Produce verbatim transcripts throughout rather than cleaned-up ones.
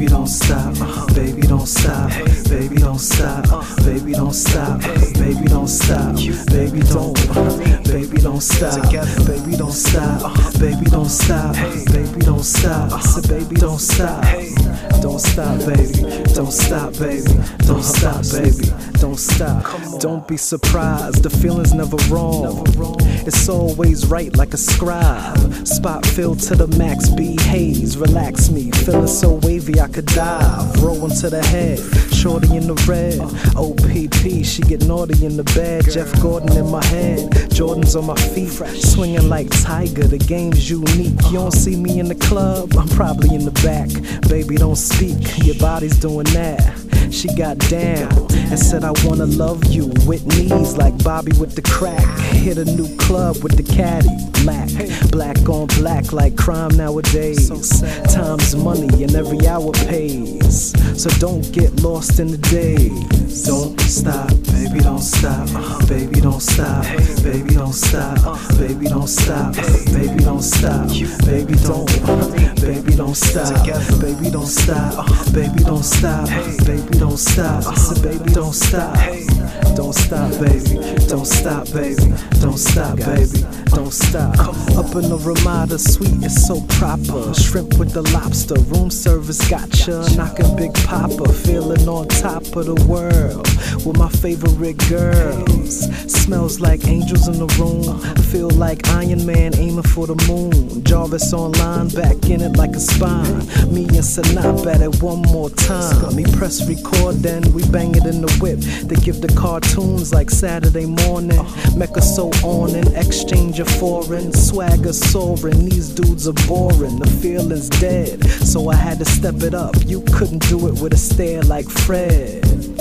baby don't stop, baby don't stop, baby don't stop, baby don't stop, baby don't stop, baby don't, baby don't stop, baby don't stop, baby don't stop, baby don't stop, I said baby don't stop, don't stop baby, don't stop baby, don't stop baby, don't stop, don't be surprised, the feeling's never wrong, it's always right like a scribe, spot filled to the max, be haze, relax me, feeling so wavy I could dive, roll into the head, shorty in the red, O P P, she get naughty in the bed, Jeff Gordon in my head, Jordans on my feet, swinging like Tiger, the game's unique, you don't see me in the club, I'm probably in the back, baby don't speak, your body's doing that. She got down and said I wanna love you with knees like Bobby with the crack. Hit a new club with the caddy, black, black on black like crime nowadays. Time's money and every hour pays, so don't get lost in the days. Don't stop, baby don't stop, baby don't stop, baby don't stop, baby don't stop, baby don't stop, baby don't, baby don't stop, baby don't stop, baby don't stop, baby don't stop, I said baby don't stop, don't stop baby, don't stop baby, don't stop baby, don't stop. Up in the Ramada suite, it's so proper, shrimp with the lobster, room service gotcha, knocking Big Papa, feeling on top of the world with my favorite girls. Smells like angels in the room, feel like Iron Man aiming for the moon. Jarvis online, back in it like a spine. Me and Sanap at it one more time. Me press record, then we bang it in the whip. They give the cartoons like Saturday morning. Mecca so on and exchange of foreign swagger soaring. These dudes are boring, the feeling's dead, so I had to step it up. You couldn't do it with a stare like Fred.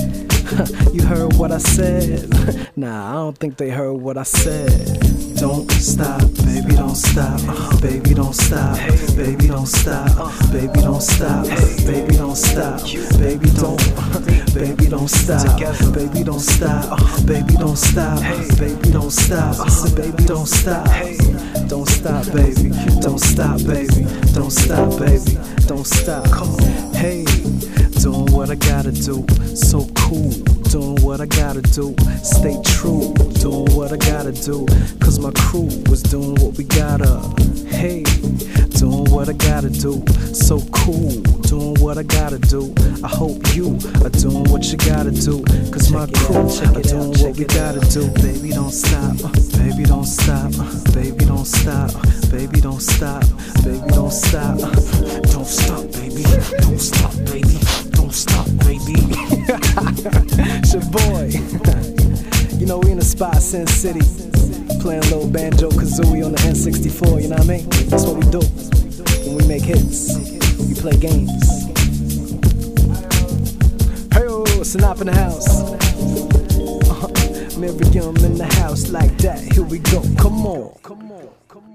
You heard what I said? Nah, I don't think they heard what I said. Don't stop, baby don't stop, baby don't stop, baby don't stop, baby don't stop, baby don't stop, baby don't, baby don't stop, baby don't stop, baby don't stop, baby don't stop, I said baby don't stop, don't stop baby, don't stop baby, don't stop baby, don't stop. Hey, doing what I gotta do, so cool, doing what I gotta do, stay true, doing what I gotta do, cause my crew was doing what we gotta. Hey, doing what I gotta do, so cool, doing what I gotta do, I hope you are doing what you gotta do, cause my crew are doing what we gotta do. Baby don't stop, baby don't stop, baby don't stop, baby don't stop, baby don't stop, don't stop baby, don't stop baby, don't stop baby. It's your boy. You know we in the spot, Sin City, playing a little banjo kazooie on the N sixty-four. You know what I mean? That's what we do when we make hits. We play games. Hey, oh, Sanap in the house. Uh, Miriam in the house like that. Here we go. Come on. Come on. Come on.